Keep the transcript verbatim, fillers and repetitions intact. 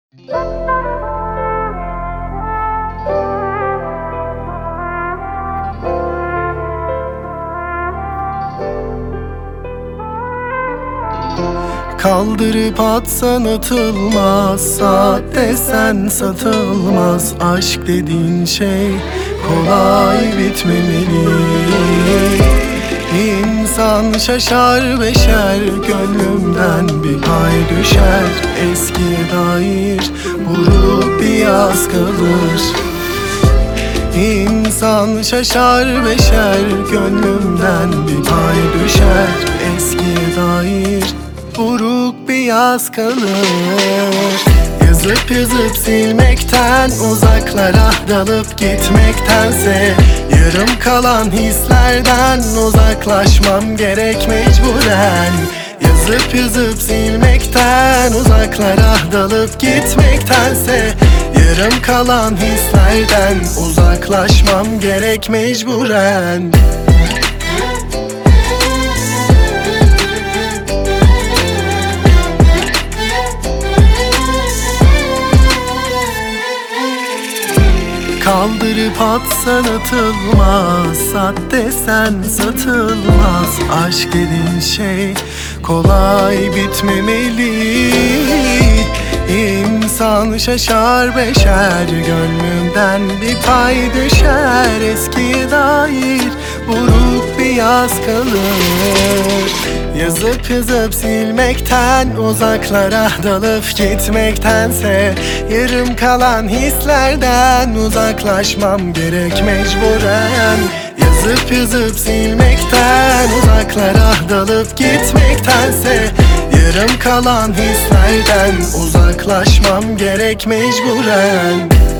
Kaldırıp atsan atılmaz, saat desen satılmaz. Aşk dediğin şey kolay bitmemeli. İnsan şaşar beşer, gönlümden bir pay düşer. Eskiye dair buruk bir yaz kalır. İnsan şaşar beşer, gönlümden bir pay düşer. Eskiye dair buruk bir yaz kalır. Yazıp yazıp silmekten, uzaklara dalıp gitmektense, yarım kalan hislerden uzaklaşmam gerek mecburen. Yazıp yazıp silmekten, uzaklara dalıp gitmektense, yarım kalan hislerden uzaklaşmam gerek mecburen. Kaldırıp atsan atılmaz, sat desen satılmaz. Aşk dediğin şey kolay bitmemeli. İnsan şaşar beşer, gönlümden bir pay düşer. Eskiye dair buruk bir yaz kalır. Yazıp yazıp silmekten, uzaklara dalıp gitmektense, yarım kalan hislerden uzaklaşmam gerek mecburen. Yazıp yazıp silmekten, uzaklara dalıp gitmektense, yarım kalan hislerden uzaklaşmam gerek mecburen.